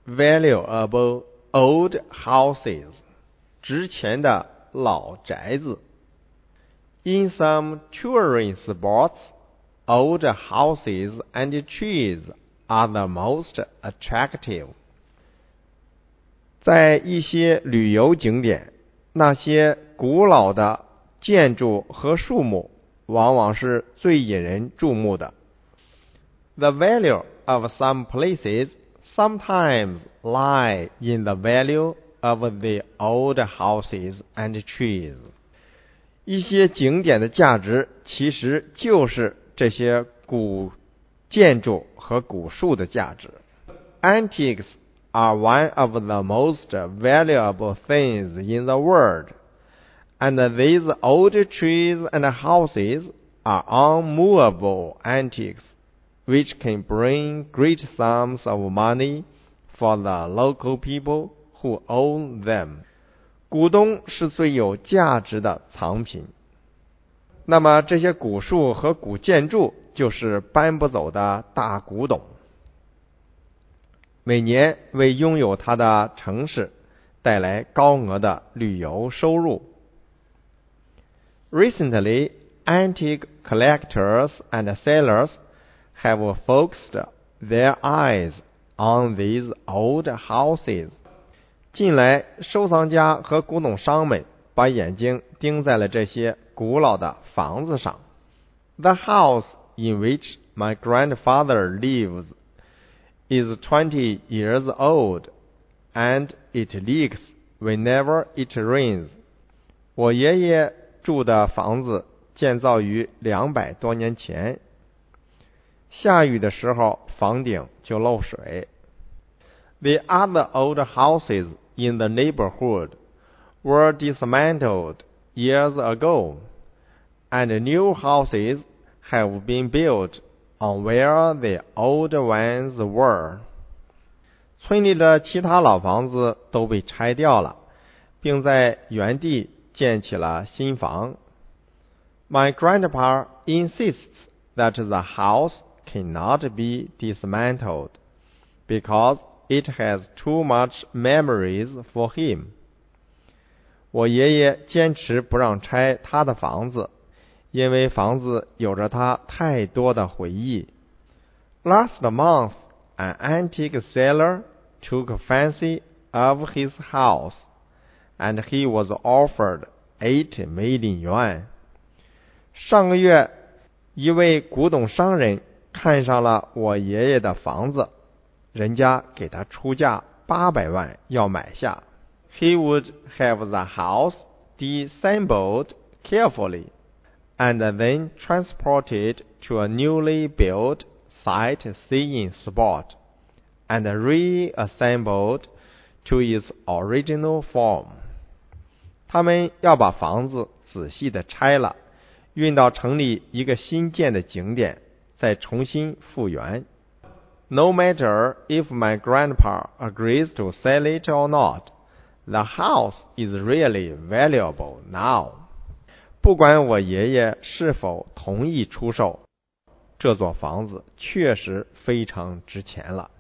valuable old houses, 值钱的老宅子。In some touring spots, old houses and trees are the most attractive. 在一些旅游景点，那些古老的建筑和树木往往是最引人注目的。The value of some places sometimes lie in the value of the old houses and trees. 一些景点的价值其实就是这些古建筑和古树的价值。Antiques are one of the most valuable things in the world, and these old trees and houses are unmovable antiques, which can bring great sums of money for the local people who own them. 古董是最有价值的藏品，那么这些古树和古建筑就是搬不走的大古董，每年为拥有它的城市带来高额的旅游收入。Recently, antique collectors and sellers have focused their eyes on these old houses. 近来，收藏家和古董商们把眼睛盯在了这些古老的房子上。The house in which my grandfather lives is 20 years old, and it leaks whenever it rains. 我爷爷住的房子建造于200多年前，下雨的时候房顶就漏水。The other old houses in the neighborhood were dismantled years ago, and new houses have been built on where the old ones were. 村里的其他老房子都被拆掉了，并在原地建起了新房。My grandpa insists that the house cannot be dismantled because it has too much memories for him. 我爷爷坚持不让拆他的房子，因为房子有着他太多的回忆。Last month, an antique seller took a fancy of his house, and he was offered 8 million yuan. 上个月，一位古董商人看上了我爷爷的房子，人家给他出价800万要买下。He would have the house disassembled carefully, and then transported to a newly built sightseeing spot, and reassembled to its original form. 他们要把房子仔细地拆了，运到城里一个新建的景点，再重新复原。No matter if my grandpa agrees to sell it or not, the house is really valuable now. 不管我爷爷是否同意出售，这座房子确实非常值钱了。